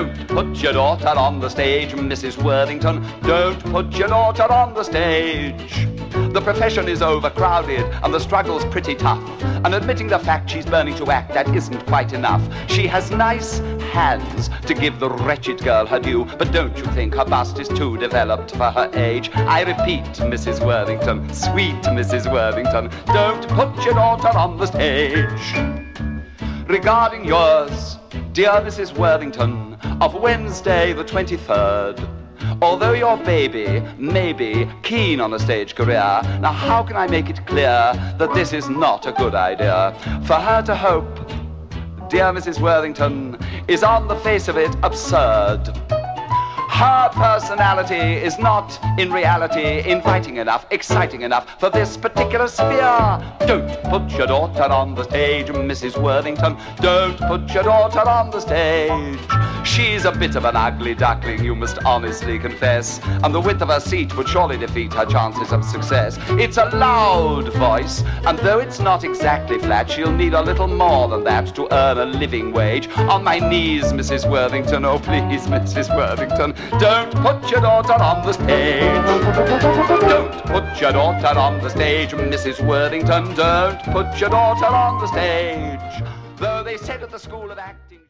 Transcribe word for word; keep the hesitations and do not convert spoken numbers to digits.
Don't put your daughter on the stage, Missus Worthington. Don't put your daughter on the stage. The profession is overcrowded and the struggle's pretty tough. And admitting the fact she's burning to act, that isn't quite enough. She has nice hands to give the wretched girl her due, but don't you think her bust is too developed for her age? I repeat, Missus Worthington, sweet Missus Worthington, don't put your daughter on the stage. Regarding yours, dear Missus Worthington, of Wednesday the twenty-third, although your baby may be keen on a stage career, now how can I make it clear that this is not a good idea? For her to hope, dear Missus Worthington, is on the face of it absurd. Her personality is not, in reality, inviting enough, exciting enough for this particular sphere. Don't put your daughter on the stage, Missus Worthington. Don't put your daughter on the stage. She's a bit of an ugly duckling, you must honestly confess, and the width of her seat would surely defeat her chances of success. It's a loud voice, and though it's not exactly flat, she'll need a little more than that to earn a living wage. On my knees, Missus Worthington, oh please, Missus Worthington, don't put your daughter on the stage. Don't put your daughter on the stage, Missus Worthington. Don't put your daughter on the stage. Though they said at the School of Acting...